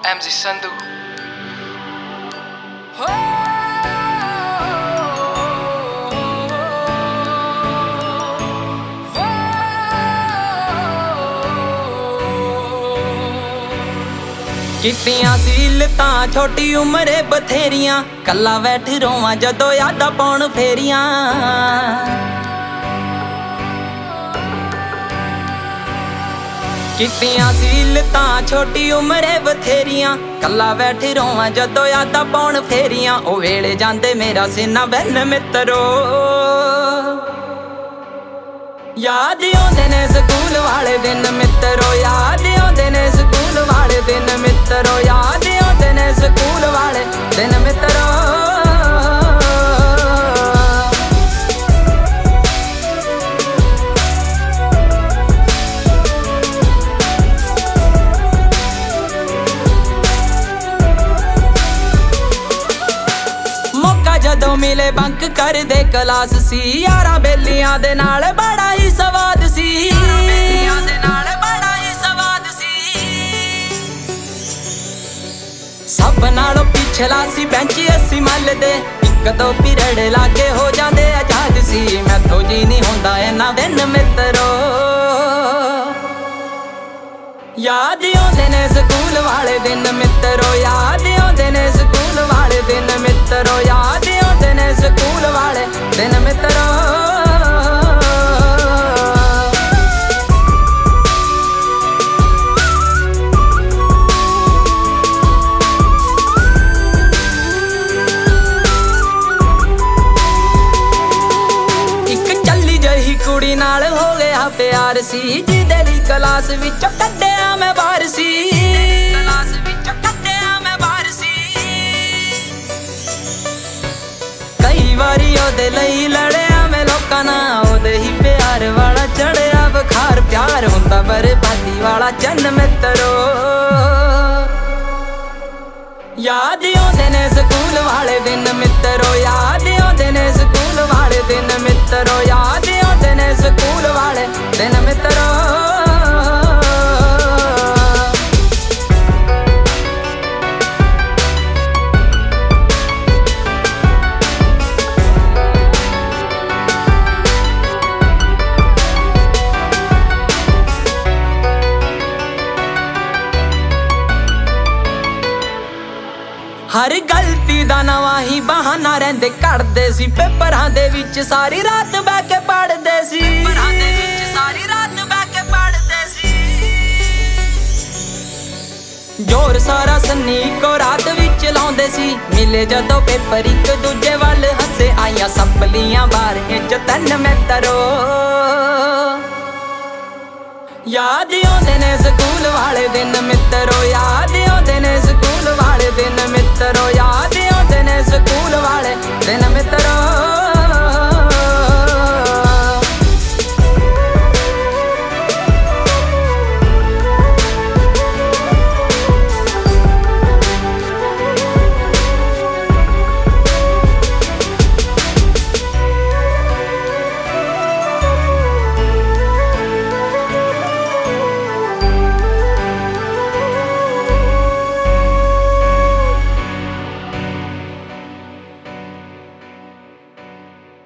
MC Sandhu. कितियां सीलतां छोटी उमरे बथेरियां, कल्ला बैठ रोवां जदों यादां पाउण फेरियां। कितियां सीलतां छोटी उमरे बथेरियां, कल्ला बैठ रोवां जदों यादां पाउण फेरियां। ओ वेले जांदे मेरा सीना बन मित्रो, याद आउंदे ने स्कूल वाले दिन मित्रो, याद आउंदे ने स्कूल वाले दिन मित्रो, याद आउंदे ने स्कूल वाले दिन मित्रो। मौका जदों मिले बंक कर दे क्लास सी, यारां बेलियां दे नाल बड़ा ही सवाद सी। सब नालों पिछला सी बेंच अस्सी मल दे, इक दो पीरियड लागे हो जांदे आजाद सी। मैथों जी नहीं हुंदा इन्ना दिन मित्रो, याद आउंदे ने स्कूल वाले दिन मित्रो, याद आउंदे ने स्कूल वाले दिन मित्रो, याद आउंदे ने स्कूल वाले दिन मित्रो। कुड़ी नाल हो गया प्यार सी, जिहदे लई क्लास विचों कड्डिया मैं बाहर सी। कई वारी ओदे लई लड़िया मैं लोकां नाल, ओदे ही प्यार वाला चढ़िया बुखार। प्यार हुंदा बर्बादी वाला चन्न मित्रो, याद आउंदे ने स्कूल वाले दिन मित्रो, याद आउंदे ने स्कूल वाले दिन मित्रो, याद आउंदे ने स्कूल वाले दिन मित्रो। हर गलती दा नवां ही बहाना रहिंदे कढदे सी, पेपरां दे विच सारी रात बैठ के पढ़दे सी। जोर सारा सन्नी को रात विच लाउंदे सी, मिले जदों पेपर इक दूजे वल हसे। आईयां संभलियां बारियां च तन मित्रो, याद आउंदे ने स्कूल वाले दिन मित्रो, याद आउंदे ने स्कूल वाले दिन मित्रो, याद आउंदे ने स्कूल वाले दिन मित्रो।